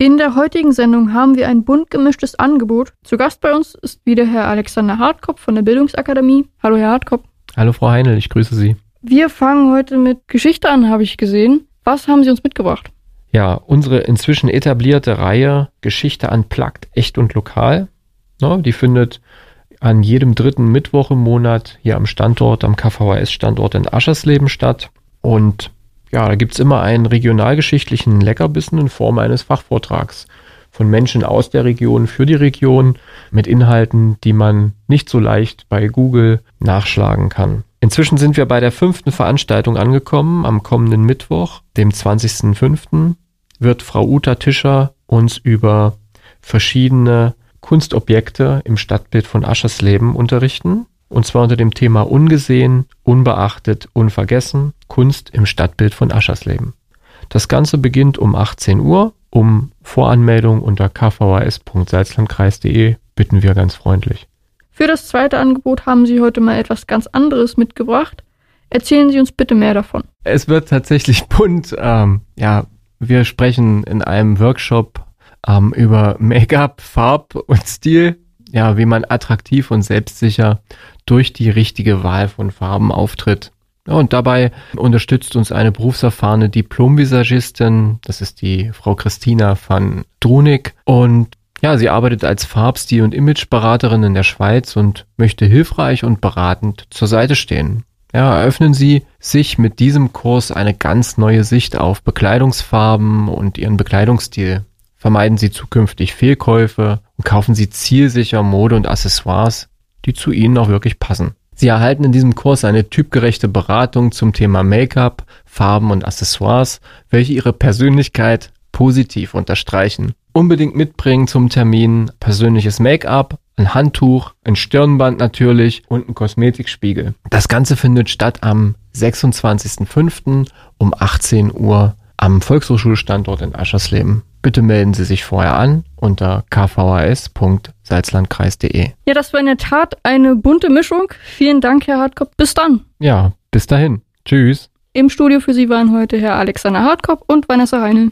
In der heutigen Sendung haben wir ein bunt gemischtes Angebot. Zu Gast bei uns ist wieder Herr Alexander Hartkopf von der Bildungsakademie. Hallo Herr Hartkopf. Hallo Frau Heinl, ich grüße Sie. Wir fangen heute mit Geschichte an, habe ich gesehen. Was haben Sie uns mitgebracht? Ja, unsere inzwischen etablierte Reihe Geschichte unplugged, echt und lokal. Ja, die findet an jedem dritten Mittwoch im Monat hier am Standort, am KVHS-Standort in Aschersleben statt. Und ja, da gibt's immer einen regionalgeschichtlichen Leckerbissen in Form eines Fachvortrags von Menschen aus der Region für die Region mit Inhalten, die man nicht so leicht bei Google nachschlagen kann. Inzwischen sind wir bei der 5. Veranstaltung angekommen. Am kommenden Mittwoch, dem 20.05., wird Frau Uta Tischer uns über verschiedene Kunstobjekte im Stadtbild von Aschersleben unterrichten. Und zwar unter dem Thema Ungesehen, unbeachtet, unvergessen, Kunst im Stadtbild von Aschersleben. Das Ganze beginnt um 18 Uhr. Um Voranmeldung unter kvhs.salzlandkreis.de bitten wir ganz freundlich. Für das zweite Angebot haben Sie heute mal etwas ganz anderes mitgebracht. Erzählen Sie uns bitte mehr davon. Es wird tatsächlich bunt. Wir sprechen in einem Workshop über Make-up, Farb und Stil. Ja, wie man attraktiv und selbstsicher durch die richtige Wahl von Farben auftritt. Ja, und dabei unterstützt uns eine berufserfahrene Diplom-Visagistin. Das ist die Frau Christina van Drunig. Und ja, sie arbeitet als Farbstil- und Imageberaterin in der Schweiz und möchte hilfreich und beratend zur Seite stehen. Ja, eröffnen Sie sich mit diesem Kurs eine ganz neue Sicht auf Bekleidungsfarben und Ihren Bekleidungsstil. Vermeiden Sie zukünftig Fehlkäufe und kaufen Sie zielsicher Mode und Accessoires, die zu Ihnen auch wirklich passen. Sie erhalten in diesem Kurs eine typgerechte Beratung zum Thema Make-up, Farben und Accessoires, welche Ihre Persönlichkeit positiv unterstreichen. Unbedingt mitbringen zum Termin persönliches Make-up, ein Handtuch, ein Stirnband natürlich und ein Kosmetikspiegel. Das Ganze findet statt am 26.05. um 18 Uhr am Volkshochschulstandort in Aschersleben. Bitte melden Sie sich vorher an unter kvhs.salzlandkreis.de. Ja, das war in der Tat eine bunte Mischung. Vielen Dank, Herr Hartkopf. Bis dann. Ja, bis dahin. Tschüss. Im Studio für Sie waren heute Herr Alexander Hartkopf und Vanessa Heinl.